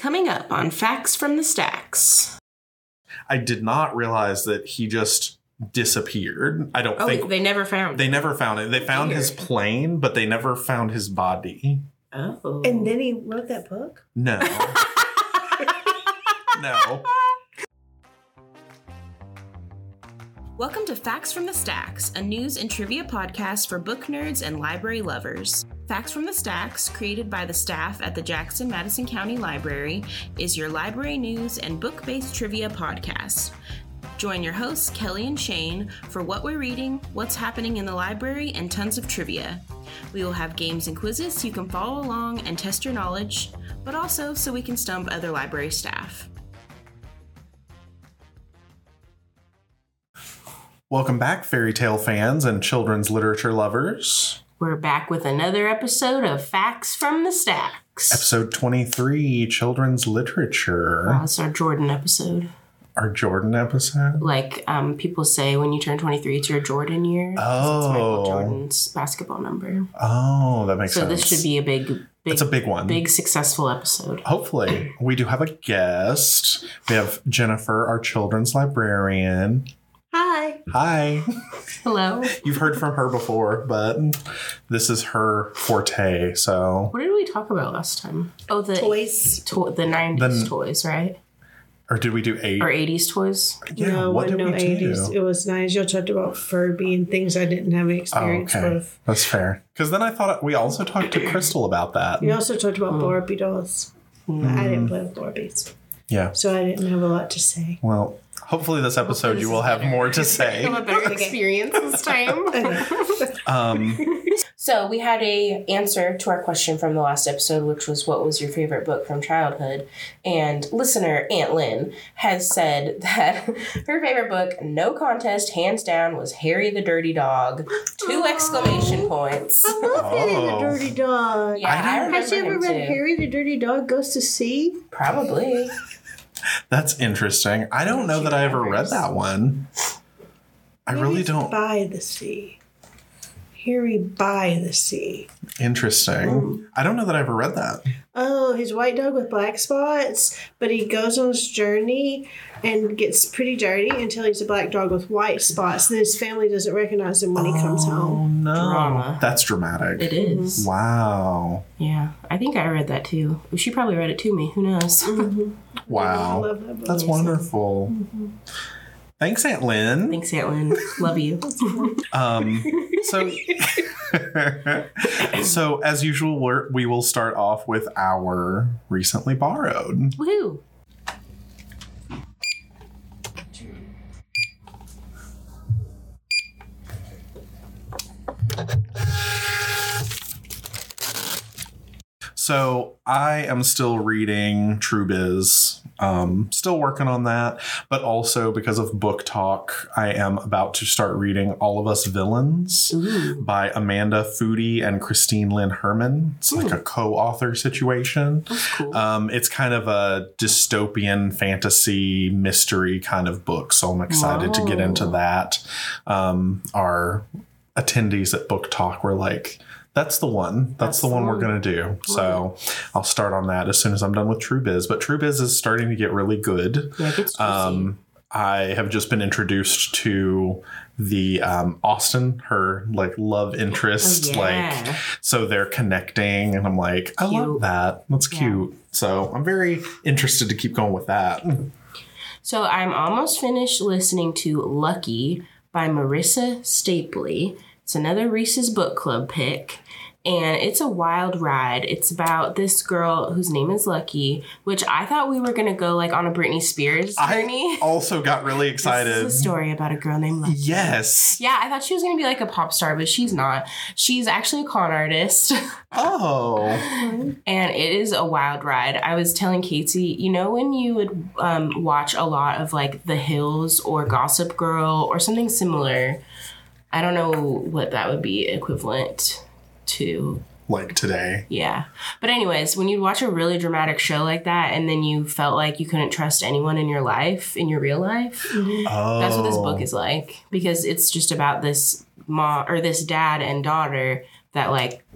Coming up on Facts from the Stacks. I did not realize that he just disappeared. I don't think... They never found it. They never found it. They found his plane, but they never found his body. Oh. And then he wrote that book? No. No. Welcome to Facts from the Stacks, a news and trivia podcast for book nerds and library lovers. Facts from the Stacks, created by the staff at the Jackson-Madison County Library, is your library news and book-based trivia podcast. Join your hosts, Kelly and Shane, for what we're reading, what's happening in the library, and tons of trivia. We will have games and quizzes so you can follow along and test your knowledge, but also so we can stump other library staff. Welcome back, fairy tale fans and children's literature lovers. We're back with another episode of Facts from the Stacks. Episode 23, Children's Literature. Wow, it's our Jordan episode. Our Jordan episode? Like people say when you turn 23, it's your Jordan year. Oh. It's Michael Jordan's basketball number. Oh, that makes sense. So this should be a big... It's a big one. Big, successful episode. Hopefully. We do have a guest. We have Jennifer, our children's librarian. Hi. Hi. Hello. You've heard from her before, but this is her forte, so... What did we talk about last time? Oh, the... Toys. The 90s toys, right? Or did we do 80s? Or 80s toys? Yeah, No, what did we 80s. do? It was nice. You talked about Furby and things I didn't have any experience with. That's fair. Because then I thought we also talked to Crystal about that. You also talked about Barbie dolls. I didn't play with Barbies. Yeah. So I didn't have a lot to say. Well, hopefully this episode you will have more to say. You'll have a better experience this time. So we had a answer to our question from the last episode, which was, what was your favorite book from childhood? And listener Aunt Lynn has said that her favorite book, no contest, hands down, was Harry the Dirty Dog. 2 exclamation points. I love Harry the Dirty Dog. Yeah, I remember Has you ever him read too. Harry the Dirty Dog Goes to Sea? Probably. That's interesting. I don't know that I ever read that one. I really don't. By the Sea. Harry by the Sea. Interesting. I don't know that I ever read that. Oh, his white dog with black spots, but he goes on this journey and gets pretty dirty until he's a black dog with white spots. Then his family doesn't recognize him when he comes Oh, home. no. Drama. That's dramatic. It is. Wow. Yeah, I think I read that too. She probably read it to me. Who knows? Wow. I love that book. That's wonderful. Thanks, Aunt Lynn. Thanks, Aunt Lynn. Love you. So as usual, we will start off with our recently borrowed. Woohoo! So I am still reading True Biz, still working on that, but also because of book talk, I am about to start reading All of Us Villains by Amanda Foody and Christine Lynn Herman. It's like a co-author situation. That's cool. It's kind of a dystopian fantasy mystery kind of book, so I'm excited to get into that. Our attendees at Book Talk were like, that's the one. That's the one we're going to do. So I'll start on that as soon as I'm done with True Biz. But True Biz is starting to get really good. Yeah, it gets juicy. I have just been introduced to the Austin, her like love interest. Oh, yeah. Like, so they're connecting and I'm like, I love Cute. that. That's cute. So I'm very interested to keep going with that. So I'm almost finished listening to Lucky by Marissa Stapley. It's another Reese's Book Club pick. And it's a wild ride. It's about this girl whose name is Lucky, which I thought we were going to go like on a Britney Spears journey. I also got really excited. This is a story about a girl named Lucky. Yes. Yeah, I thought she was going to be like a pop star, but she's not. She's actually a con artist. Oh. And it is a wild ride. I was telling Katie, you know when you would watch a lot of like The Hills or Gossip Girl or something similar, I don't know what that would be equivalent to. Like today. Yeah. But anyways, when you'd watch a really dramatic show like that and then you felt like you couldn't trust anyone in your life, in your real life, Oh. that's what this book is like. Because it's just about this mom or this dad and daughter that like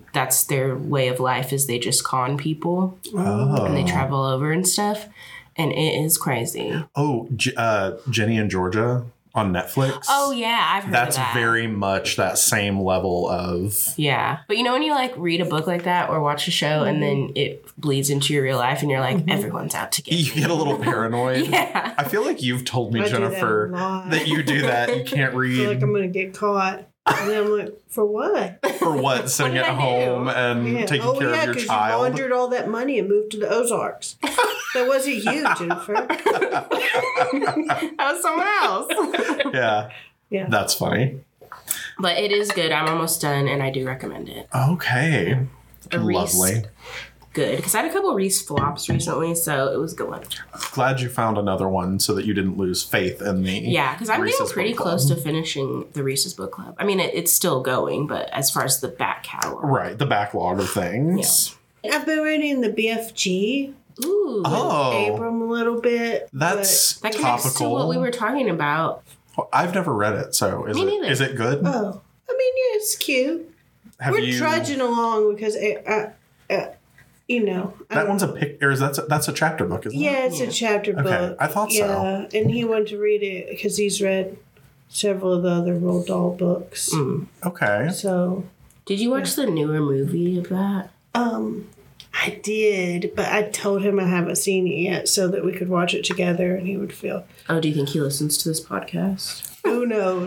that's their way of life, is they just con people. Oh. And they travel over and stuff. And it is crazy. Oh, Jenny and Georgia on Netflix. Oh, yeah. I've heard That's of that. very much that same level of... Yeah. But you know when you like read a book like that or watch a show and then it bleeds into your real life and you're like, everyone's out to get me. You get a little paranoid. Yeah. I feel like you've told me, I do that a Jennifer, lot. that you do that. You can't I feel like read I'm going to get caught. And then I'm like, for what? for what? Sitting What at did I do? home and Yeah. taking Oh, care yeah, of your because you child. laundered all that money and moved to the Ozarks. That wasn't you, Jennifer. That was someone else. Yeah. Yeah. That's funny. But it is good. I'm almost done and I do recommend it. Okay. A Reese- Lovely. Good. Because I had a couple Reese flops recently, so it was a good one. Glad you found another one so that you didn't lose faith in me. Yeah, because I'm Reese's getting pretty Book close Club. to finishing the Reese's Book Club. I mean, it's still going, but as far as the back catalog. Right. The backlog of things. I've been reading the BFG. Ooh. Oh. Abram a little bit. That's That connects to topical. what we were talking about. I've never read it, so Me neither. is it good? but, oh, I mean, yeah, it's cute. Have We're you trudging along because, you know. that one's a pic or is that's a chapter book, isn't it? Yeah, it's Yeah. a chapter Okay, book. I thought so. Yeah, and he wanted to read it because he's read several of the other Roald Dahl books. Okay. So, Did you watch the newer movie of that? I did, but I told him I haven't seen it yet so that we could watch it together and he would feel, Oh, do you think he listens to this podcast? who knows?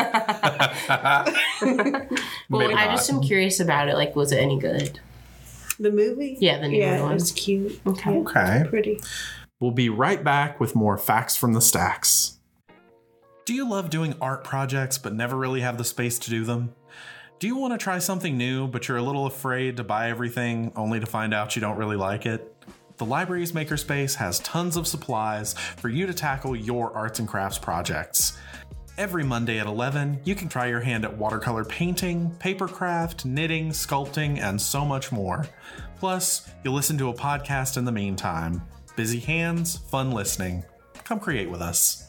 Well, Maybe I not. just am curious about it. Like, was it any good? The movie? Yeah, the newer Yeah, one. it's cute. Okay. Yeah, Okay. pretty. We'll be right back with more Facts from the Stacks. Do you love doing art projects but never really have the space to do them? Do you want to try something new but you're a little afraid to buy everything only to find out you don't really like it? The library's Makerspace has tons of supplies for you to tackle your arts and crafts projects. Every Monday at 11, you can try your hand at watercolor painting, papercraft, knitting, sculpting, and so much more. Plus, you'll listen to a podcast in the meantime. Busy hands, fun listening. Come create with us.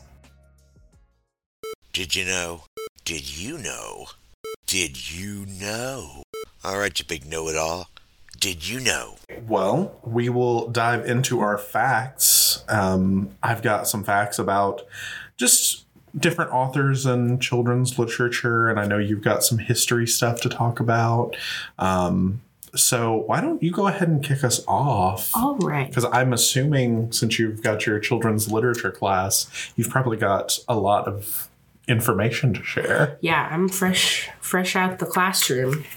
Did you know? Did you know? Did you know? All right, you big know-it-all. Did you know? Well, we will dive into our facts. I've got some facts about just different authors and children's literature, and I know you've got some history stuff to talk about. So why don't you go ahead and kick us off? All right. Because I'm assuming since you've got your children's literature class, you've probably got a lot of information to share. Yeah, I'm fresh out the classroom.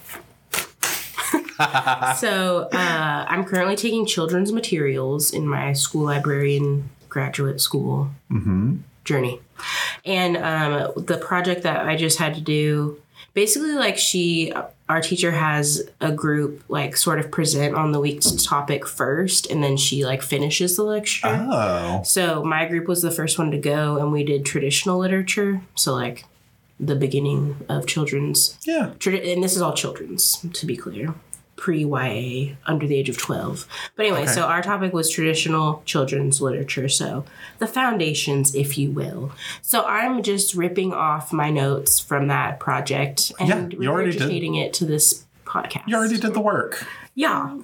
So I'm currently taking children's materials in my school librarian graduate school journey. And the project that I just had to do, basically like our teacher has a group like sort of present on the week's topic first, and then she like finishes the lecture. Oh. So my group was the first one to go, and we did traditional literature. So like the beginning of children's. Yeah. And this is all children's, to be clear. Pre-YA, under the age of 12. But anyway, Okay. so our topic was traditional children's literature. So the foundations, if you will. So I'm just ripping off my notes from that project and Yeah, you already did. regurgitating it to this podcast. You already did the work. Yeah.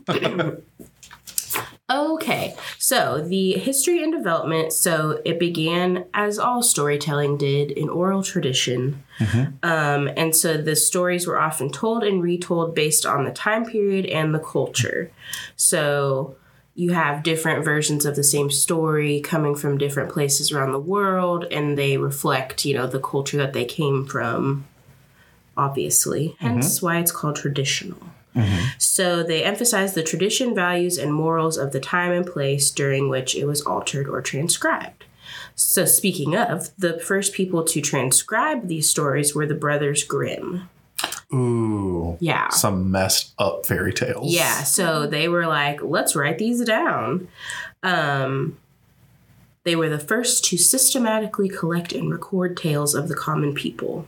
Okay, so the history and development. So it began, as all storytelling did, in oral tradition. And so the stories were often told and retold based on the time period and the culture. So you have different versions of the same story coming from different places around the world, and they reflect, the culture that they came from, obviously. Hence why it's called traditional. So they emphasize the tradition, values, and morals of the time and place during which it was altered or transcribed. So speaking of, the first people to transcribe these stories were the Brothers Grimm. Ooh. Yeah. Some messed up fairy tales. Yeah, so they were like, let's write these down. They were the first to systematically collect and record tales of the common people.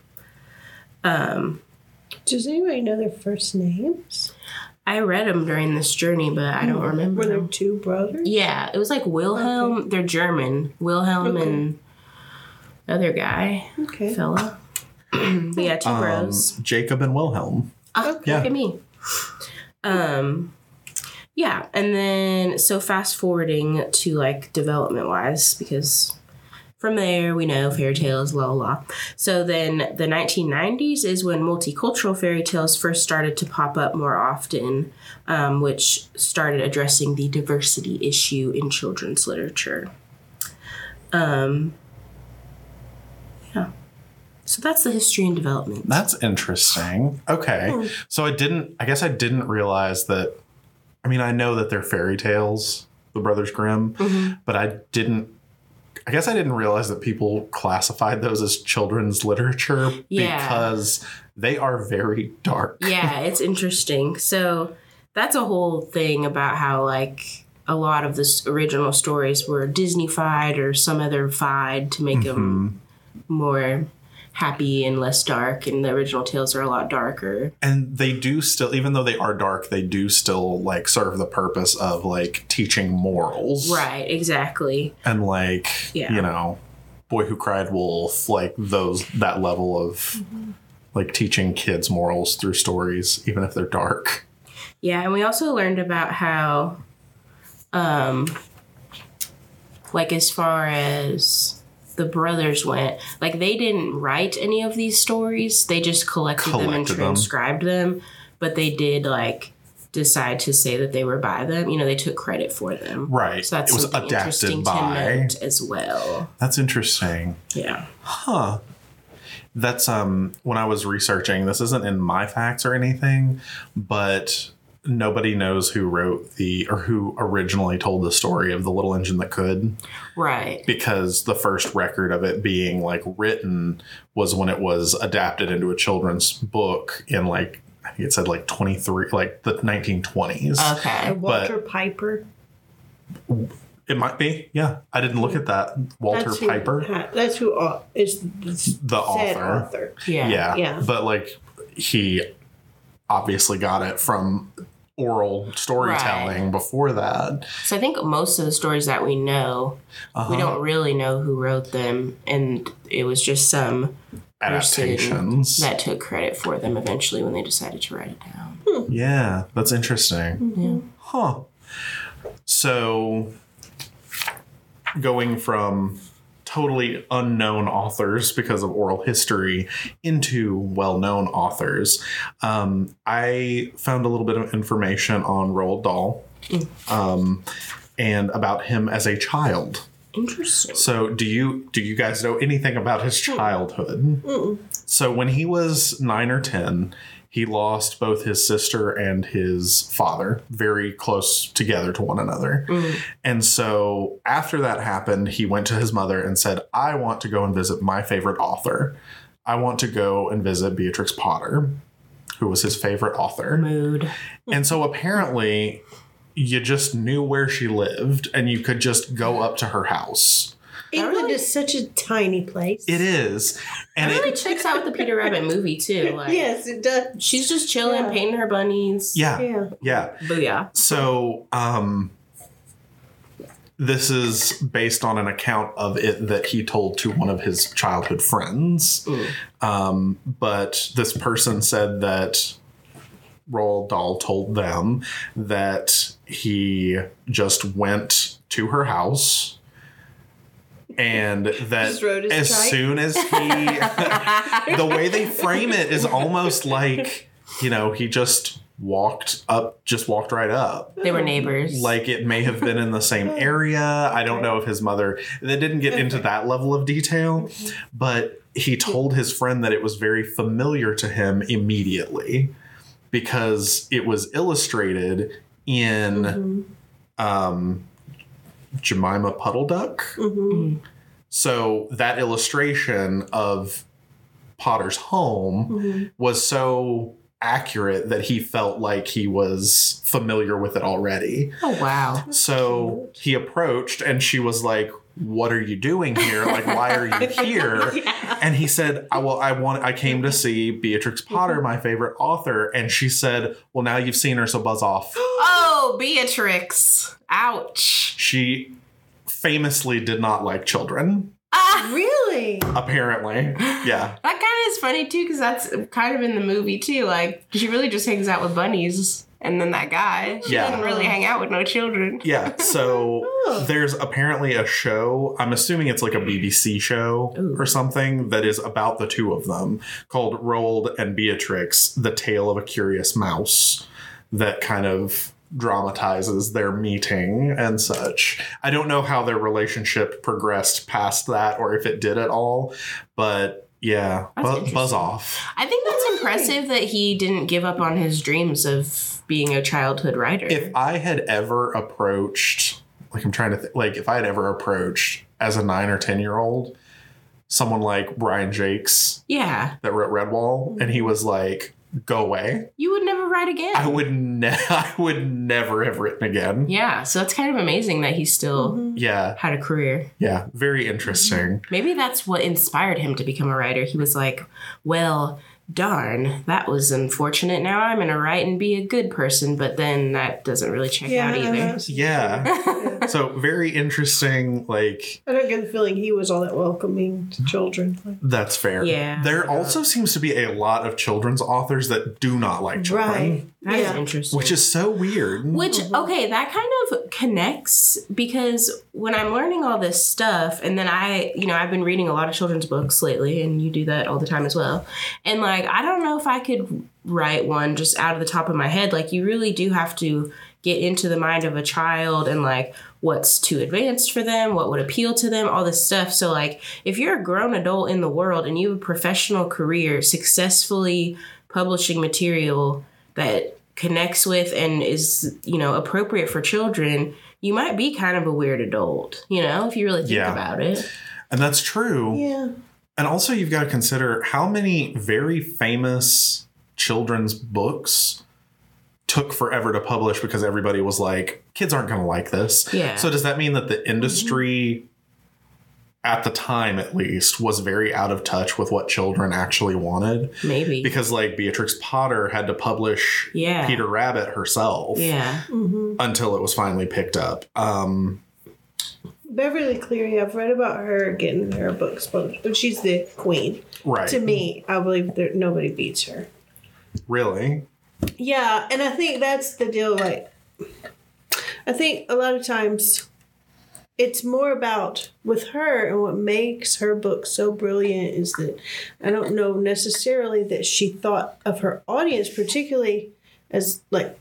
Does anybody know their first names? I read them during this journey, but I don't remember Were there them. two brothers? Yeah, it was like Wilhelm. Okay. They're German. Wilhelm Okay. and the other guy, Okay. fella. But yeah, two bros. Jacob and Wilhelm. Look yeah. at me. Yeah, and then so fast forwarding to like development wise, because from there we know fairy tales, la la la. So then the 1990s is when multicultural fairy tales first started to pop up more often, which started addressing the diversity issue in children's literature. Yeah. So that's the history and development. That's interesting. Okay. So I didn't realize that. I mean, I know that they're fairy tales, the Brothers Grimm, but I guess I didn't realize that people classified those as children's literature because they are very dark. Yeah, it's interesting. So that's a whole thing about how, like, a lot of the original stories were Disney-fied or some other fied to make them more happy and less dark, and the original tales are a lot darker. And they do still, even though they are dark, they do still like serve the purpose of like teaching morals. Right, exactly. And like, you know, Boy Who Cried Wolf, like that level of like teaching kids morals through stories, even if they're dark. Yeah, and we also learned about how, like as far as the brothers went, like they didn't write any of these stories. They just collected them and transcribed them. But they did like decide to say that they were by them. You know, they took credit for them. Right. So that's it was something adapted interesting by to note as well. That's interesting. Yeah. Huh. That's when I was researching, this isn't in my facts or anything, but nobody knows who wrote who originally told the story of The Little Engine That Could. Right. Because the first record of it being like written was when it was adapted into a children's book in like, I think it said like 23, like the 1920s. Okay. Walter Piper. It might be. Yeah. I didn't look at that. Walter Piper. That's who is the author. Yeah. But like he obviously got it from oral storytelling before that. So I think most of the stories that we know, we don't really know who wrote them, and it was just some adaptations that took credit for them eventually when they decided to write it down. Yeah, that's interesting. Yeah. Huh. So going from totally unknown authors because of oral history into well-known authors, I found a little bit of information on Roald Dahl and about him as a child. Interesting. So do you guys know anything about his childhood? So when he was 9 or 10, he lost both his sister and his father very close together to one another. And so after that happened, he went to his mother and said, I want to go and visit my favorite author. I want to go and visit Beatrix Potter, who was his favorite author. Mood. And so apparently you just knew where she lived and you could just go up to her house. England is such a tiny place. It is. And it really checks out with the Peter Rabbit movie, too. Like, yes, it does. She's just chilling, painting her bunnies. Yeah. Booyah. So, this is based on an account of it that he told to one of his childhood friends. But this person said that Roald Dahl told them that he just went to her house and that as soon as he, the way they frame it is almost like, you know, he just walked right up. They were neighbors. Like it may have been in the same area. I don't know if his mother, they didn't get into that level of detail, but he told his friend that it was very familiar to him immediately because it was illustrated in Jemima Puddle Duck. So that illustration of Potter's home was so accurate that he felt like he was familiar with it already. Oh, wow. So he approached and she was like, what are you doing here? Like, why are you here? And he said, I came to see Beatrix Potter, my favorite author. And she said, well, now you've seen her, so buzz off. Oh, Beatrix. Ouch. She famously did not like children. Really? Apparently. Yeah. That kind of is funny, too, because that's kind of in the movie, too. Like, she really just hangs out with bunnies. And then that guy, she Yeah. didn't really hang out with no children. Yeah, so there's apparently a show, I'm assuming it's like a BBC show or something, that is about the two of them, called Roald and Beatrix, The Tale of a Curious Mouse, that kind of dramatizes their meeting and such. I don't know how their relationship progressed past that or if it did at all, but yeah, buzz off. I think that's impressive that he didn't give up on his dreams of being a childhood writer. If I had ever approached, like I'm trying to think, like if I had ever approached as a 9 or 10-year-old, someone like Brian Jakes yeah. that wrote Redwall, and he was like, go away, You would never write again. I would never have written again. Yeah, so it's kind of amazing that he still Yeah. had a career. Yeah. Very interesting. Maybe that's what inspired him to become a writer. He was like, well, darn, that was unfortunate. Now I'm going to write and be a good person, but then that doesn't really check out either. Yeah. So very interesting. Like, I don't get the feeling he was all that welcoming to children. that's fair. Yeah. There also seems to be a lot of children's authors that do not like children. Right. That is Yeah. interesting. Which is so weird. Which, okay, that kind of connects because when I'm learning all this stuff, and then I've been reading a lot of children's books lately, and you do that all the time as well. And like, I don't know if I could write one just out of the top of my head. Like, you really do have to get into the mind of a child and like what's too advanced for them, what would appeal to them, all this stuff. So like, if you're a grown adult in the world and you have a professional career successfully publishing material that connects with and is, appropriate for children, you might be kind of a weird adult, if you really think about it. And that's true. Yeah. And also you've got to consider how many very famous children's books took forever to publish because everybody was like, kids aren't going to like this. Yeah. So does that mean that the industry at the time, at least, was very out of touch with what children actually wanted? Maybe. Because like Beatrix Potter had to publish Peter Rabbit herself until it was finally picked up. Beverly Cleary, I've read about her getting her books published, but she's the queen. Right. To me, I believe that nobody beats her. Really? Yeah, and I think that's the deal. Like, I think a lot of times it's more about with her, and what makes her book so brilliant is that I don't know necessarily that she thought of her audience particularly as like,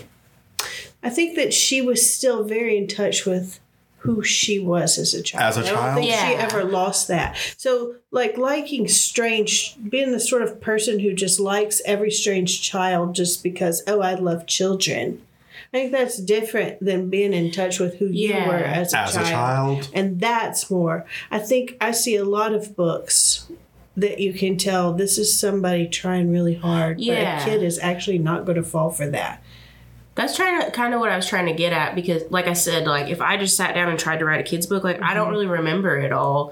I think that she was still very in touch with who she was as a child. As a child? I don't think she Yeah. ever lost that. So, like, liking strange, being the sort of person who just likes every strange child just because, oh, I love children. I think that's different than being in touch with who you Yeah. were as a child. And that's more. I think I see a lot of books that you can tell this is somebody trying really hard, Yeah. but a kid is actually not going to fall for that. That's kind of what I was trying to get at, because like I said, like if I just sat down and tried to write a kid's book, like I don't really remember it all.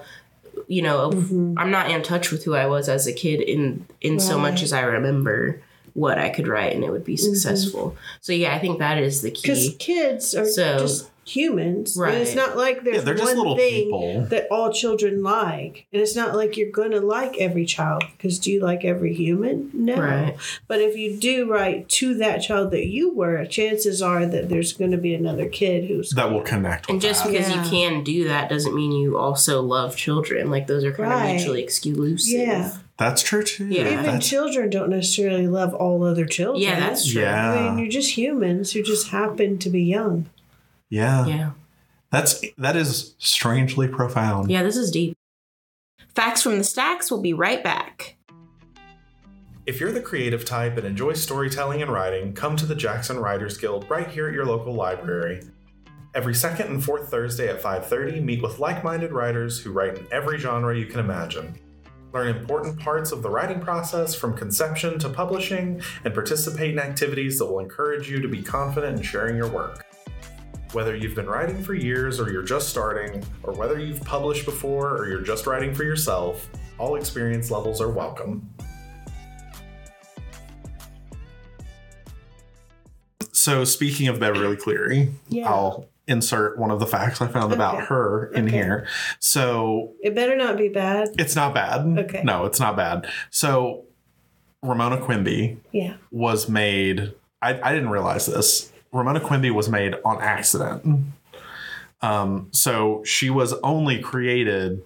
I'm not in touch with who I was as a kid in so much as I remember what I could write and it would be successful. So yeah, I think that is the Because key. kids are just humans. Right. And it's not like there's they're just one little thing people. that all children like. And it's not like you're going to like every child, because do you like every human? No. Right. But if you do write to that child that you were, chances are that there's going to be another kid who's That will connect with And just that. because Yeah. you can do that doesn't mean you also love children. Like those are kind of Right. mutually exclusive. Yeah. That's true too. Yeah. Even That's- children don't necessarily love all other children. Yeah, that's true. Yeah. I mean, you're just humans who just happen to be young. Yeah. Yeah. That is strangely profound. Yeah, this is deep. Facts from the Stacks will be right back. If you're the creative type and enjoy storytelling and writing, come to the Jackson Writers Guild right here at your local library. Every second and fourth Thursday at 5:30, meet with like-minded writers who write in every genre you can imagine. Learn important parts of the writing process from conception to publishing, and participate in activities that will encourage you to be confident in sharing your work. Whether you've been writing for years or you're just starting, or whether you've published before or you're just writing for yourself, all experience levels are welcome. So speaking of Beverly Cleary, Yeah. I'll insert one of the facts I found about her in here. So It better not be bad. it's not bad. Okay. No, it's not bad. So Ramona Quimby Yeah. was made, I didn't realize this. Ramona Quimby was made on accident. So she was only created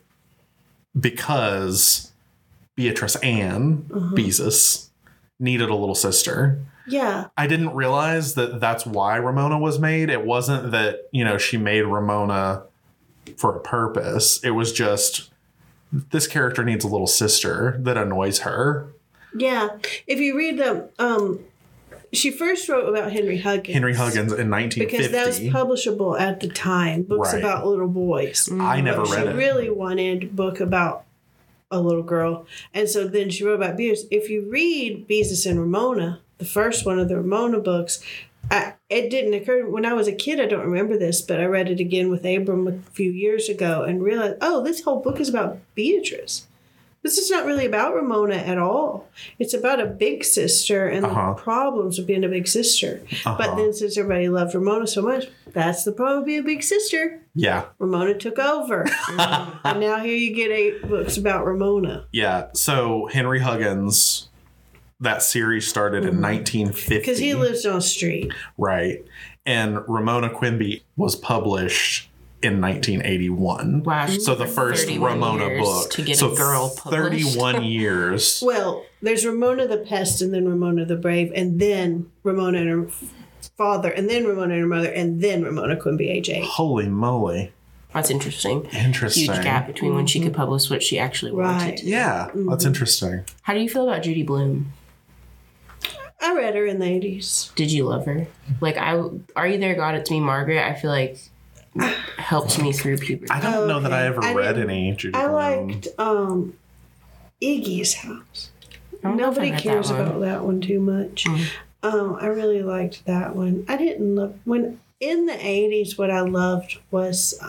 because Beatrice Ann Beezus needed a little sister. Yeah. I didn't realize that that's why Ramona was made. It wasn't that, she made Ramona for a purpose. It was just, this character needs a little sister that annoys her. Yeah. If you read them, she first wrote about Henry Huggins. In 1950. Because that was publishable at the time. Books Right. about little boys. I never read it. She really wanted a book about a little girl. And so then she wrote about Beatrice. If you read Beezus and Ramona, the first one of the Ramona books, it didn't occur when I was a kid. I don't remember this, but I read it again with Abram a few years ago and realized, this whole book is about Beatrice. This is not really about Ramona at all. It's about a big sister and the problems of being a big sister. But then since everybody loved Ramona so much, that's the problem of being a big sister. Yeah. Ramona took over. And now here you get 8 books about Ramona. Yeah. So Henry Huggins, that series started in 1950. Because he lives on a street. Right. And Ramona Quimby was published in 1981. Wow. So the first 31 Ramona years book. to get so a girl published. 31 years. Well, there's Ramona the Pest and then Ramona the Brave and then Ramona and her father and then Ramona and her mother and then Ramona Quimby age 8. Holy moly. That's interesting. Interesting. Huge gap between when she could publish what she actually wanted. Right. Yeah, that's interesting. How do you feel about Judy Blume? I read her in the 80s. Did you love her? Like, Are You There, God? It's Me, Margaret. I feel like helped me through puberty. I don't know that I ever read any Judy I Blume. liked Iggy's House. I don't know if I Nobody read cares that one. about that one too much. I really liked that one. I didn't love when in the 80s. What I loved was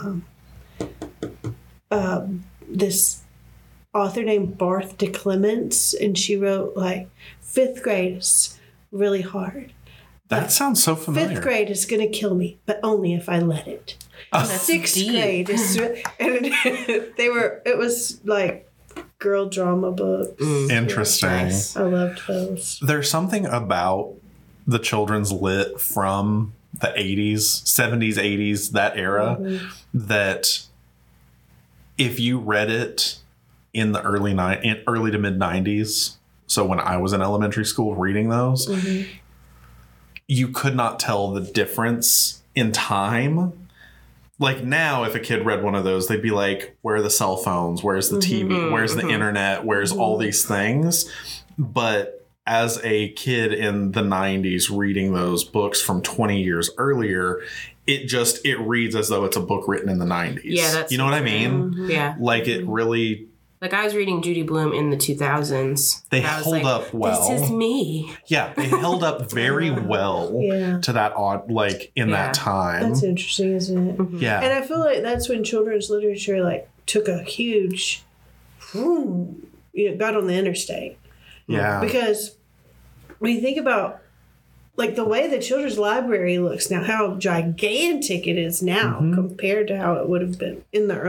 this author named Barth de Clements, and she wrote like 5th grade is really hard. That sounds so familiar. 5th grade is going to kill me, but only if I let it. That's 6th deep. grade is, and it was like girl drama books. Interesting. Nice. I loved those. There's something about the children's lit from the 80s, 70s, 80s, that era, that if you read it in the early to mid 90s, so when I was in elementary school reading those, you could not tell the difference in time. Like now, if a kid read one of those, they'd be like, where are the cell phones? Where's the TV? Where's the internet? Where's all these things? But as a kid in the 90s reading those books from 20 years earlier, it reads as though it's a book written in the 90s. Yeah, that's you know what I mean? Yeah. Like it really... Like, I was reading Judy Blume in the 2000s. They and I was hold like, up well. This is me. Yeah, they held up very well to that in that time. That's interesting, isn't it? Yeah. And I feel like that's when children's literature like took a huge, got on the interstate. Yeah. Because when you think about like the way the children's library looks now, how gigantic it is now compared to how it would have been in the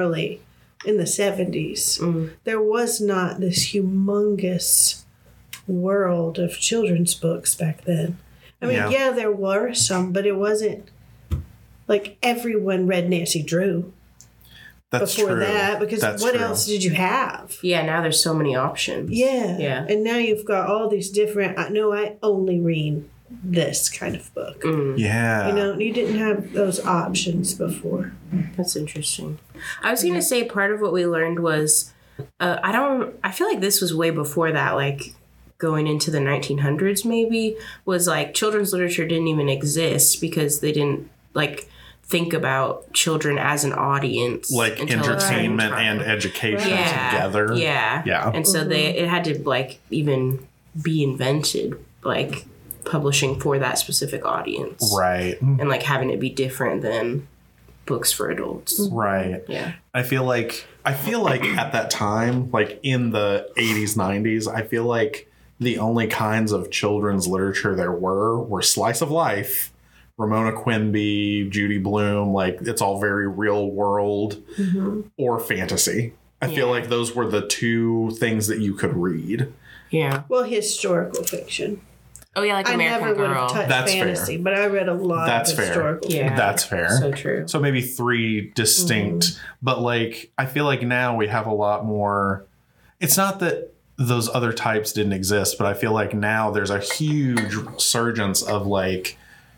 70s. There was not this humongous world of children's books back then. I mean, yeah, there were some, but it wasn't like everyone read Nancy Drew before that, because what else did you have? Yeah, now there's so many options. Yeah. And now you've got all these different, I only read this kind of book. Yeah. You didn't have those options before. That's interesting. I was going to say part of what we learned was, I feel like this was way before that, like going into the 1900s maybe, was like children's literature didn't even exist because they didn't like think about children as an audience. Like entertainment and education together. Yeah. Yeah. And so it had to like even be invented, like publishing for that specific audience. Right. And like having it be different than books for adults. Right. Yeah. I feel like at that time, like in the 80s, 90s, I feel like the only kinds of children's literature there were Slice of Life, Ramona Quimby, Judy Blume, like it's all very real world, or fantasy. I feel like those were the two things that you could read. Yeah. Well, historical fiction. Oh yeah, like I American never would Girl. have touched That's fantasy, fair. but I read a lot That's of fair. historical. Yeah. That's fair. So true. So maybe 3 distinct, but like I feel like now we have a lot more. It's not that those other types didn't exist, but I feel like now there's a huge resurgence of like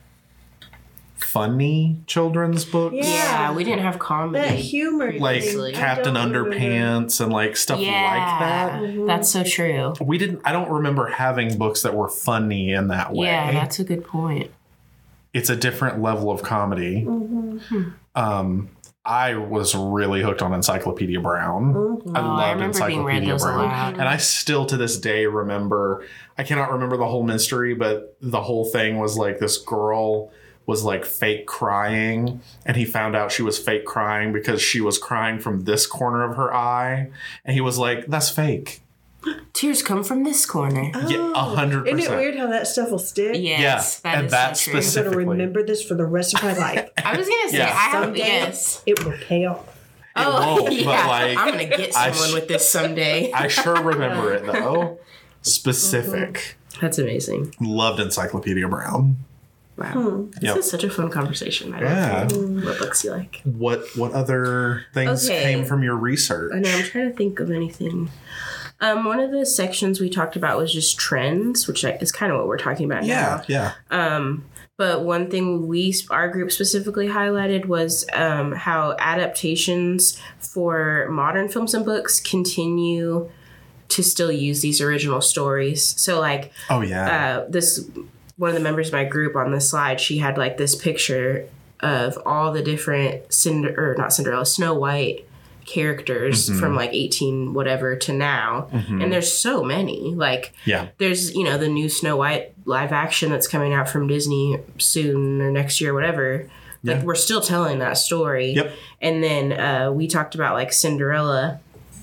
funny children's books. Yeah, we didn't have comedy. That humor, Like thing, I Captain don't remember. Underpants and like stuff like that. That's so true. I don't remember having books that were funny in that way. Yeah, that's a good point. It's a different level of comedy. I was really hooked on Encyclopedia Brown. I I loved remember being read Encyclopedia those Brown. aloud. And I still to this day remember, I cannot remember the whole mystery, but the whole thing was like this girl was like fake crying, and he found out she was fake crying because she was crying from this corner of her eye. And he was like, that's fake. Tears come from this corner. Yeah, 100%. Isn't it weird how that stuff will stick? Yes, Yeah, and is that's so true. I'm specific- going to remember this for the rest of my life. I was gonna say Yeah. I have Someday, yes. it will pay off. It won't, but like I'm gonna get I someone with this someday. I sure remember it though. Specific. That's amazing. Loved Encyclopedia Brown. Wow, this Yep. is such a fun conversation. I Yeah. love what books you like. What other things Okay. came from your research? I know I'm trying to think of anything. One of the sections we talked about was just trends, which is kind of what we're talking about now. Yeah. But one thing our group specifically highlighted was how adaptations for modern films and books continue to still use these original stories. So like Oh yeah. one of the members of my group on the slide, she had like this picture of all the different Snow White characters from like 18 whatever to now, and there's so many. Like Yeah. there's the new Snow White live action that's coming out from Disney soon or next year, whatever. Like Yeah. we're still telling that story. Yep. And then we talked about like Cinderella,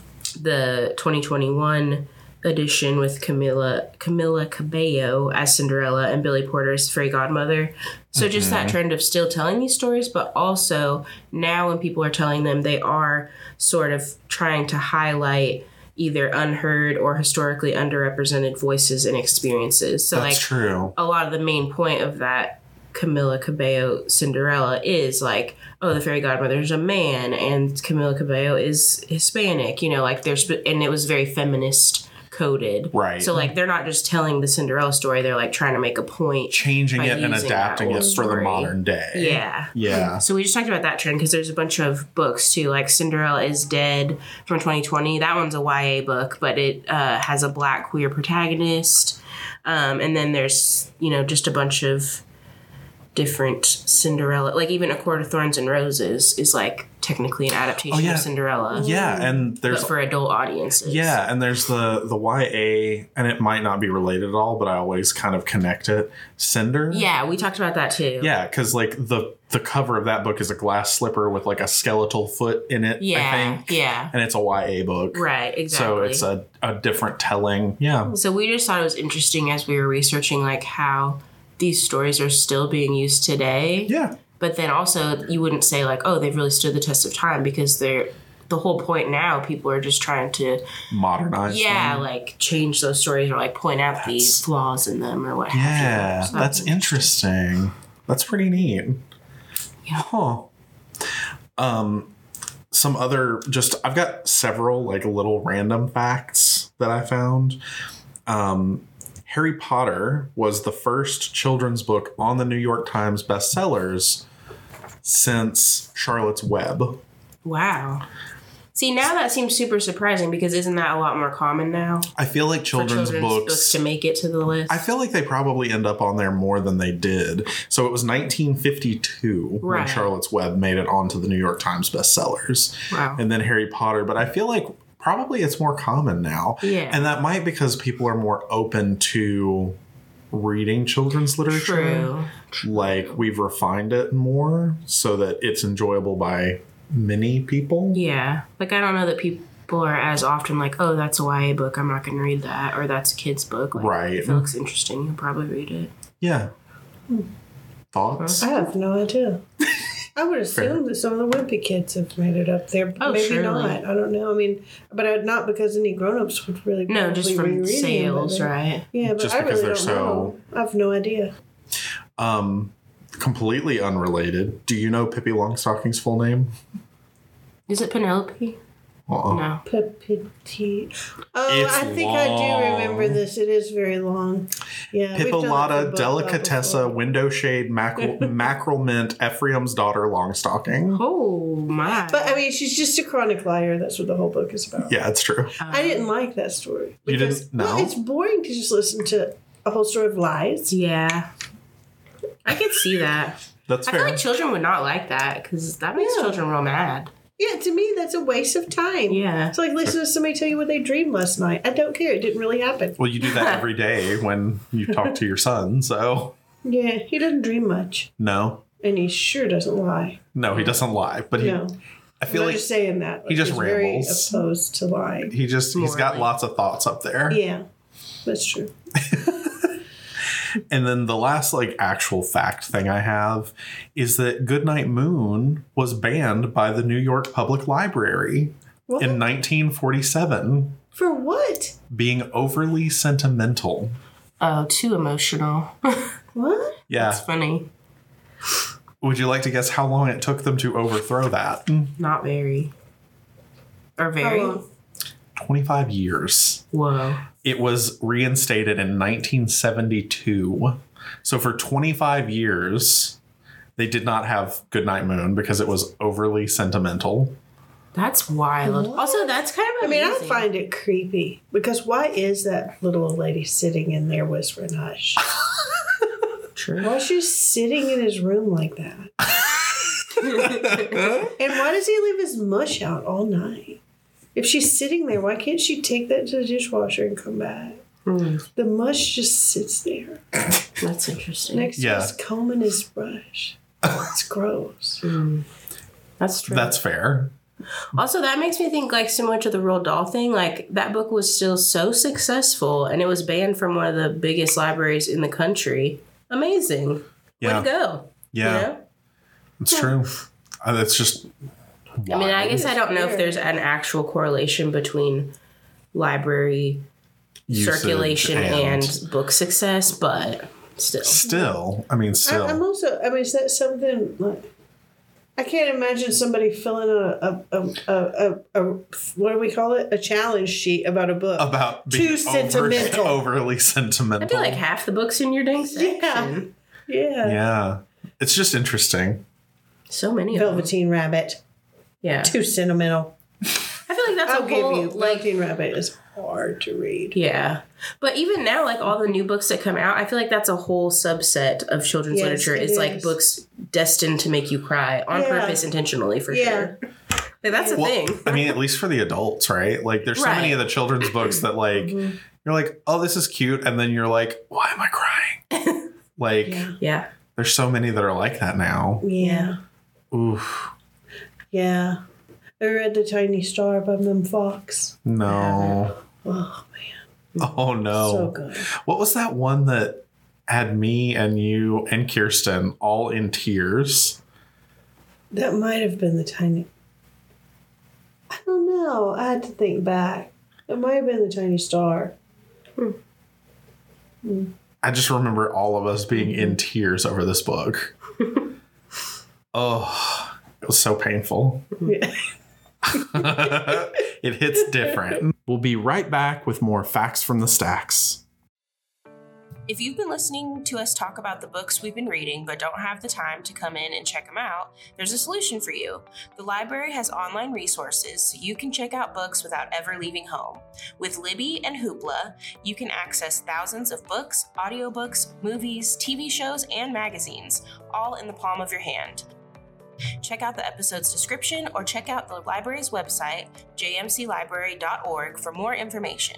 the 2021 edition with Camila Cabello as Cinderella and Billy Porter as fairy godmother. So just that trend of still telling these stories, but also now when people are telling them, they are sort of trying to highlight either unheard or historically underrepresented voices and experiences. So That's like true. a lot of the main point of that Camila Cabello Cinderella is like, oh, the fairy godmother is a man and Camila Cabello is Hispanic, like and it was very feminist coded. Right. So like they're not just telling the Cinderella story, they're like trying to make a point. Changing by it and using adapting that it old for the story. modern day. Yeah. Yeah. So we just talked about that trend because there's a bunch of books too, like Cinderella is Dead from 2020. That one's a YA book, but it has a black queer protagonist. And then there's, just a bunch of different Cinderella, like even A Court of Thorns and Roses is like technically an adaptation yeah. of Cinderella. Yeah, and there's but for adult audiences. yeah, and there's the YA, and it might not be related at all, but I always kind of connect it. Cinder. Yeah, we talked about that too. Yeah, because like the cover of that book is a glass slipper with like a skeletal foot in it. Yeah, I think. yeah. And it's a YA book. Right, exactly. So it's a different telling. Yeah. So we just thought it was interesting as we were researching like how these stories are still being used today. Yeah. But then also you wouldn't say like, oh, they've really stood the test of time because they're the whole point now. People are just trying to Modernize. them. like change those stories or like point out the flaws in them or what Yeah, have you. So that's interesting. That's pretty neat. Yeah. Huh. Some other I've got several like little random facts that I found. Harry Potter was the first children's book on the New York Times bestsellers since Charlotte's Web. Wow. See, now that seems super surprising because isn't that a lot more common now I feel like for children's books to make it to the list? I feel like they probably end up on there more than they did. So it was 1952 when Right. Charlotte's Web made it onto the New York Times bestsellers. Wow. And then Harry Potter. But I feel like probably it's more common now. Yeah. And that might because people are more open to reading children's literature. True. Like we've refined it more so that it's enjoyable by many people. Yeah. Like, I don't know that people are as often like, oh, that's a YA book, I'm not going to read that. Or that's a kid's book. Like, Right. If it looks interesting, you'll probably read it. Yeah. Thoughts? I have no idea. I would assume that some of the Wimpy kids have made it up there, but maybe surely. not. I don't know. I mean, but not because any grown-ups would really No, just probably from reread sales, them, right? Yeah, but Just I because really they're don't know. I have no idea. Completely unrelated. Do you know Pippi Longstocking's full name? Is it Penelope? No. Petit. Oh, It's I think I do long. remember this. It is very long. Yeah. we've done that Pippalata for book club delicatessa before. window shade mackerel mint Ephraim's daughter Longstocking. Oh, my. But I mean, she's just a chronic liar. That's what the whole book is about. Yeah, it's true. I didn't like that story. You because- didn't? No? Well, it's boring to just listen to a whole story of lies. Yeah. I could see that. That's I fair. feel like children would not like that because that makes Yeah. children real mad. Yeah, to me, that's a waste of time. Yeah. It's like listening to somebody tell you what they dreamed last night. I don't care. It didn't really happen. Well, you do that every day when you talk to your son, so Yeah, he doesn't dream much. no. And he sure doesn't lie. No, he doesn't lie. But No. I feel I'm like just saying that. he just he's very rambles. opposed to lying. he's got Morally. lots of thoughts up there. Yeah, that's true. And then the last actual fact thing I have is that Goodnight Moon was banned by the New York Public Library What? in 1947, For what? being overly sentimental. Oh, too emotional. What? Yeah. That's funny. Would you like to guess how long it took them to overthrow that? Not very. Or very? How long? 25 years. Whoa. It was reinstated in 1972. So for 25 years, they did not have Goodnight Moon because it was overly sentimental. That's wild. What? Also, that's kind of I mean, I amazing. find it creepy because why is that little old lady sitting in there whispering hush? True. Why is she sitting in his room like that? And why does he leave his mush out all night? If she's sitting there, why can't she take that to the dishwasher and come back? The mush just sits there That's interesting. next Yeah. to his comb and his brush. It's gross. That's true. That's fair. Also, that makes me think similar to the Roald Dahl thing. That book was still so successful, and it was banned from one of the biggest libraries in the country. Amazing. Yeah. Way to go. Yeah, You know? it's true. It's just. I mean, I guess It's I don't know if weird. there's an actual correlation between library usage circulation and book success, but still. Still, I mean, still. I'm also. I mean, is that something like? I can't imagine somebody filling out a what do we call it? A challenge sheet about a book. about Too being sentimental. overly sentimental. I feel like half the books in your dang section. Yeah. Yeah, it's just interesting. So many of them. Velveteen Rabbit. Yeah. Too sentimental. I feel like that's I'll a give whole, you. Velveteen Rabbit is hard to read. yeah. But even now, all the new books that come out, I feel like that's a whole subset of children's Yes, literature. it It's is. books destined to make you cry on Yeah. purpose, intentionally, for Yeah. sure. That's a Well, thing. I mean, at least for the adults, right? There's so Right. many of the children's books that Mm-hmm. you're like, oh, this is cute, and then you're like, why am I crying? Yeah. Yeah. There's so many that are like that now. Yeah. Oof. Yeah. I read The Tiny Star by Mem Fox. No. Oh, Oh no. so good. What was that one that had me and you and Kirsten all in tears? That might have been The Tiny. I don't know. I had to think back. It might have been The Tiny Star. I just remember all of us being in tears over this book. Oh, it was so painful. Yeah. It hits different. We'll be right back with more Facts from the Stacks. If you've been listening to us talk about the books we've been reading but don't have the time to come in and check them out, there's a solution for you. The library has online resources so you can check out books without ever leaving home. With Libby and Hoopla, you can access thousands of books, audiobooks, movies, TV shows, and magazines, all in the palm of your hand. Check out the episode's description or check out the library's website, jmclibrary.org, for more information.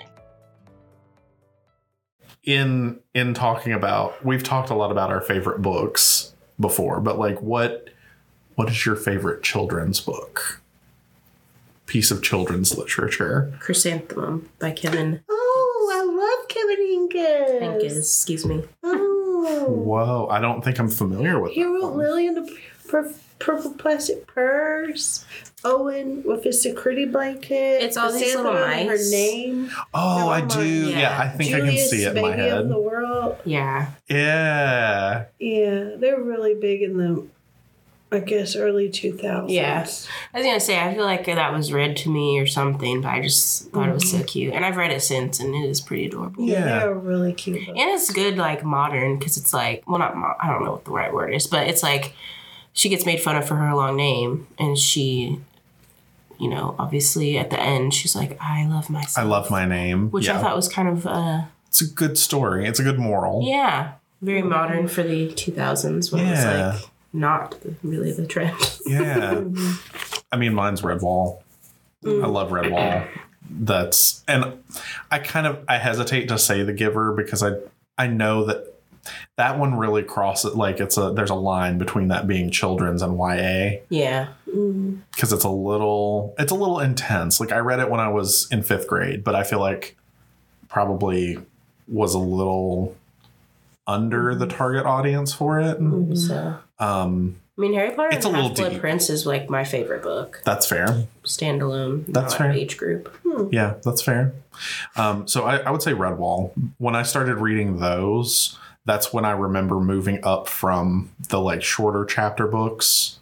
In talking about, we've talked a lot about our favorite books before, but what is your favorite children's book? Piece of children's literature. Chrysanthemum by Kevin Oh, I love Kevin Hinkes. Henkes. Excuse me. Oh. Whoa, I don't think I'm familiar with He that wrote one. Lily and the purple plastic purse. Owen with his security blanket. It's all these chrysanthemum little and mice. Her name. Oh, I Never do. mind. Yeah, I think I can Julius, see it in my Baby of head. the World. Yeah. Yeah. Yeah, they're really big in the, I guess, early 2000s. Yeah. I was gonna say, I feel like that was read to me or something, but I just thought it was so cute. And I've read it since, and it is pretty adorable. Yeah, Yeah. they're really cute. And it's good, like, modern, because it's like, well, not, I don't know what the right word is, but it's like, she gets made fun of for her long name, and she, you know, obviously at the end, she's like, I love myself. I love my name. Which I thought was kind of, it's a good story. It's a good moral. yeah, very modern for the 2000s when it was like, not really the trend. Yeah. I mean, mine's Redwall. I love Redwall. That's, and I hesitate to say The Giver because I know that one really crosses, like there's a line between that being children's and YA. Yeah. Because it's a little intense. Like I read it when I was in 5th grade, but I feel like probably was a little under the target audience for it. So, I mean, Harry Potter It's and a little Half-Blood deep. Prince is like my favorite book. That's fair. Standalone. That's not fair. Age group. Yeah, that's fair. So I would say Redwall. When I started reading those, that's when I remember moving up from the like shorter chapter books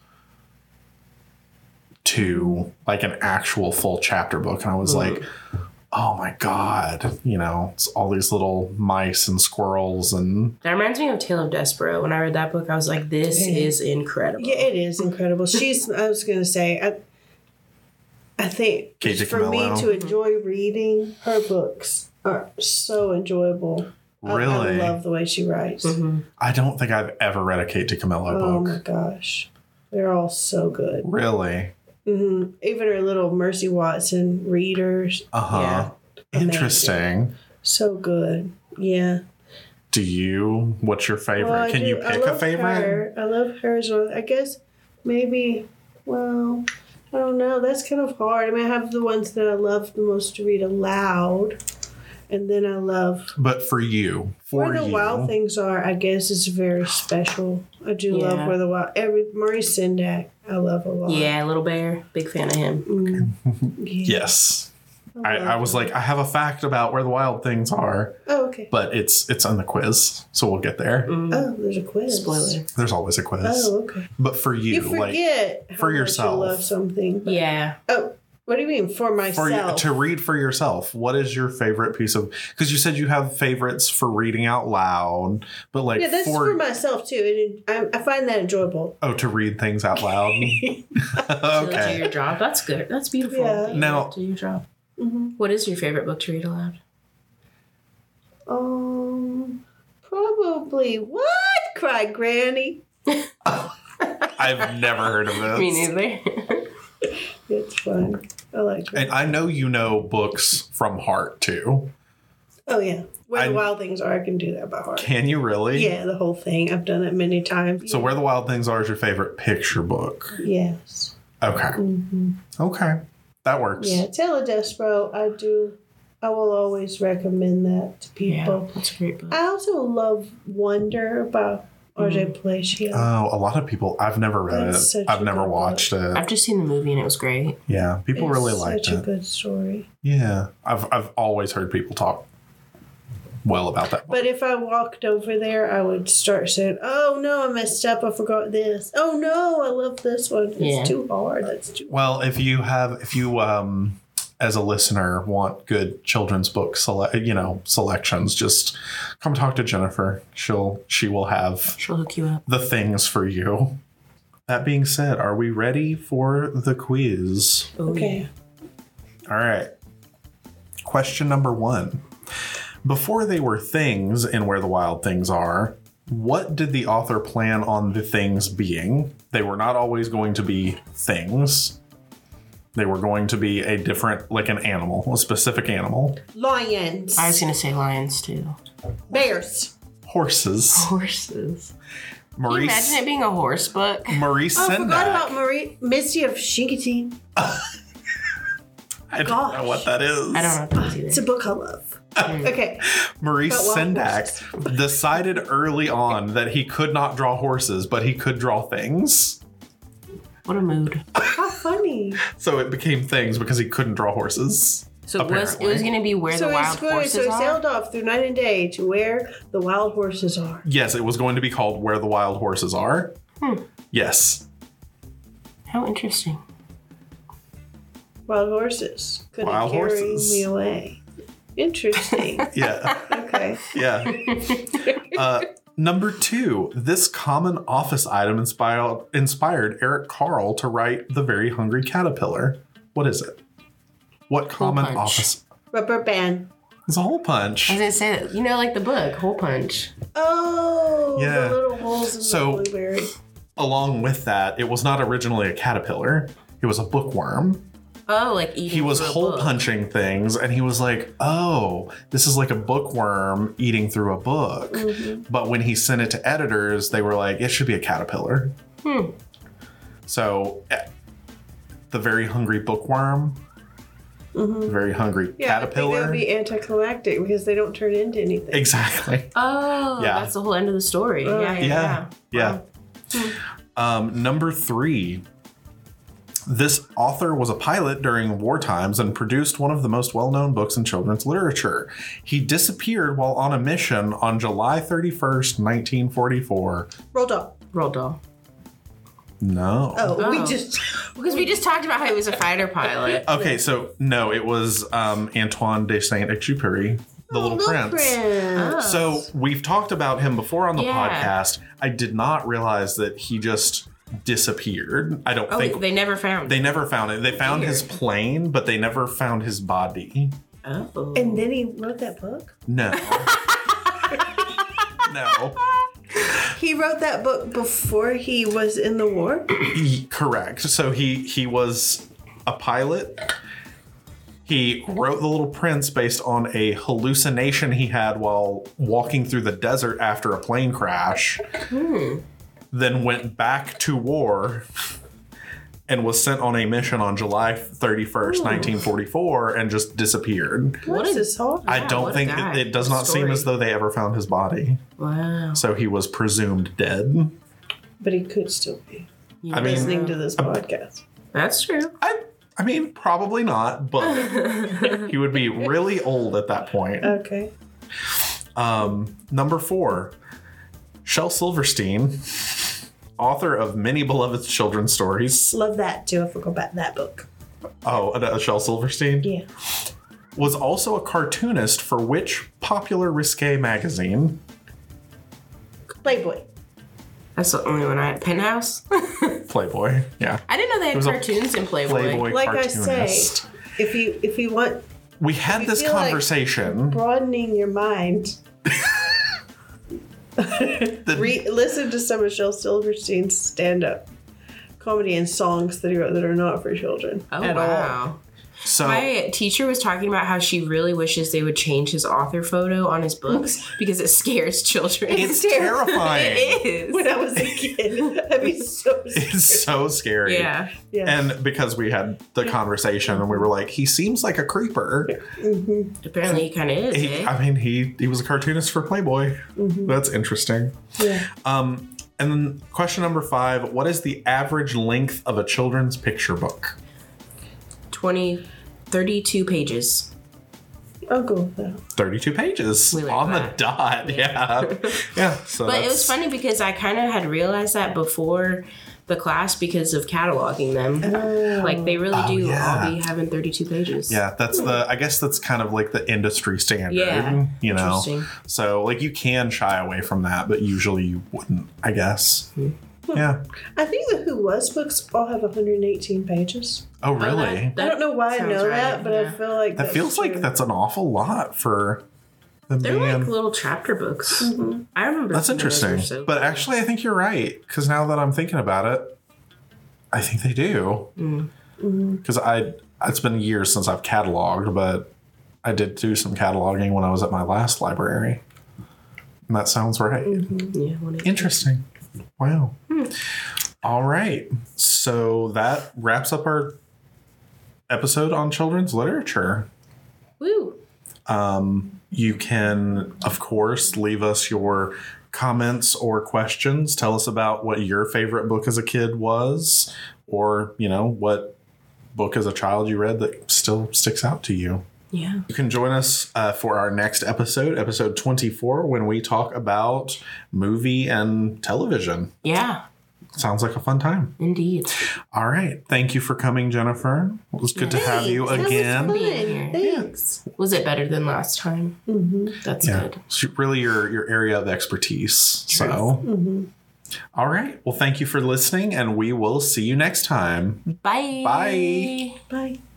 to like an actual full chapter book. And I was like, oh my God, you know, it's all these little mice and squirrels and That reminds me of Tale of Despero. When I read that book, I was like, this is incredible. Yeah, it is incredible. I was going to say, I think Katie for me Camillo. to enjoy reading, her books are so enjoyable. Really? I love the way she writes. I don't think I've ever read a Kate DiCamillo Oh book. my gosh. They're all so good. Really? Even her little Mercy Watson readers. Uh-huh. Yeah. Interesting. So good. Yeah. What's your favorite? Well, Can you pick a favorite? I love her as well. I guess maybe, well, I don't know. That's kind of hard. I mean, I have the ones that I love the most to read aloud. And then I love But for you, Where the Wild Things Are, I guess, is very special. I do Yeah. love Where the Wild... Maurice Sendak, I love a lot. Yeah, Little Bear. Big fan of him. Yes. I was like, I have a fact about Where the Wild Things Are, Oh, okay. but it's on the quiz, so we'll get there. Oh, there's a quiz. Spoiler. There's always a quiz. Oh, okay. But for you, You forget for how much yourself. you love something. but- Yeah. Oh, what do you mean? For for myself? you, to read for yourself, what is your favorite piece of? Because you said you have favorites for reading out loud, but like Yeah, that's for myself too. And I find that enjoyable. to read things out loud. To do Okay. your job. That's good. That's beautiful. Yeah. that you Now- do your job. What is your favorite book to read aloud? Probably what? Cried Granny. I've never heard of this. Me neither. It's fun. I like it. And I know you know books from heart too. Oh yeah, Where the I- Wild Things Are. I can do that by heart. Can you really? Yeah, the whole thing. I've done it many times. So Where the Wild Things Are is your favorite picture book. Yes. Okay. Okay. That works. Yeah, Tale of Despero. I will always recommend that to Yeah, people. that's a great book. I also love Wonder by RJ Palacio. Oh, a lot of people. I've never read That's such it. I've a never good watched it. I've just seen the movie and it was great. Yeah, people It's really liked such a it. good story. Yeah, I've always heard people talk well about that book. But if I walked over there, I would start saying, "Oh no, I messed up. I forgot this. Oh no, I love this one. It's Yeah. too hard. That's too." Well, if you as a listener want good children's book selections, just come talk to Jennifer. She will have She'll hook you up. the things for you. That being said, are we ready for the quiz? Oh, Okay. All right. Question number 1. Before they were things in Where the Wild Things Are, what did the author plan on the things being? They were not always going to be things. They were going to be a different, like an animal, a specific animal. Lions. I was going to say lions too. Bears. Horses. Horses. Can you Maurice, imagine it being a horse book? Maurice Oh, I forgot about Sendak. Misty of Shingatine. I don't know what that is. I don't know what that is It's a either. book I love. Okay. Maurice About wild Sendak decided early on that he could not draw horses, but he could draw things. What a mood. How funny. So it became things because he couldn't draw horses. So it was apparently. going to be where the wild horses So he are? sailed off through night and day to where the wild horses are. Yes, it was going to be called Where the Wild Horses Are. Yes. How interesting. Wild horses couldn't Wild carry horses. me away. Interesting. Yeah. Okay. Yeah. Number 2, this common office item inspired Eric Carle to write The Very Hungry Caterpillar. What is it? What common punch. office? Rubber band. It's a hole punch. I was going to say that. You know, like the book, Hole Punch. Oh, Yeah. the little holes in So- the blueberry. Along with that, it was not originally a caterpillar. It was a bookworm. Oh, like eating He was through a hole book. punching things, and he was like, oh, this is like a bookworm eating through a book. But when he sent it to editors, they were like, it should be a caterpillar. So The Very Hungry Bookworm, The Very Hungry Yeah, I think that Caterpillar. would be anticlimactic because they don't turn into anything. Exactly. Oh, Yeah. that's the whole end of the story. Oh. Yeah. Number 3. This author was a pilot during war times and produced one of the most well-known books in children's literature. He disappeared while on a mission on July 31st, 1944. Roll Doll. Roald Dahl. No. Oh, we Oh. just. Because we just talked about how he was a fighter pilot. Okay, so no, it was Antoine de Saint-Exupéry, The Little Prince. Oh. So we've talked about him before on the Yeah. podcast. I did not realize that he just disappeared. I don't Oh, think they never found they never found it. They found his Weird. plane, but they never found his body. Oh. And then he wrote that book? No. No. He wrote that book before he was in the war? Correct. So he was a pilot. He wrote The Little Prince based on a hallucination he had while walking through the desert after a plane crash. Then went back to war and was sent on a mission on July 31st, 1944, and just disappeared. What's this whole? I Yeah, don't what a think guy. it does What a not seem story. as though they ever found his body. Wow. So he was presumed dead. But he could still be I mean, listening to this podcast. That's true. I mean, probably not, but he would be really old at that point. Okay. Number 4, Shel Silverstein, author of many beloved children's stories. Love that too. I forgot about that book. Oh, Shel Silverstein Yeah. was also a cartoonist for which popular risque magazine? Playboy. That's the only one I had. Penthouse? Playboy. Yeah. I didn't know they had was a cartoons in Playboy. Playboy Like cartoonist. I say, if you want We had you this feel like- conversation. broadening your mind, listen to some of Shel Silverstein's stand-up comedy and songs that he wrote that are not for children Oh, at all. wow. So My teacher was talking about how she really wishes they would change his author photo on his books because it scares children. it's terrifying. It is. When I was a kid, I'd be so scared. It's so scary. Yeah. Yeah. And because we had the conversation and we were like, he seems like a creeper. Apparently he kind of is, eh? I mean, he was a cartoonist for Playboy. That's interesting. Yeah. And then question number 5, what is the average length of a children's picture book? 32 pages. I'll go with that. 32 pages We like on that. the dot. Yeah. Yeah. So But it that's- was funny because I kind of had realized that before the class because of cataloging them. Like they really do yeah. all be having 32 pages. Yeah, that's I guess that's kind of like the industry standard, Yeah. you know. Interesting. So like you can shy away from that, but usually you wouldn't, I guess. Yeah. I think the Who Was books all have 118 pages. Oh, really? I don't know why I sounds know right, that, but yeah. I feel like That feels like true. that's an awful lot for them They're being. like little chapter books. Mm-hmm. I remember That's some of those were interesting. so But cool. actually, I think you're right. Because now that I'm thinking about it, I think they do. Because it's been years since I've cataloged, but I did do some cataloging when I was at my last library. And that sounds right. Yeah, when it- Interesting. Wow. All right. So that wraps up our episode on children's literature. Woo. You can, of course, leave us your comments or questions. Tell us about what your favorite book as a kid was, or, what book as a child you read that still sticks out to you. Yeah. You can join us for our next episode 24, when we talk about movie and television. Yeah. Sounds like a fun time. Indeed. All right. Thank you for coming, Jennifer. It was good to have you That was again. fun. Being here. Thanks. Was it better than last time? Mm-hmm. That's Yeah. good. It's really your area of expertise. So, all right. Well, thank you for listening, and we will see you next time. Bye. Bye. Bye.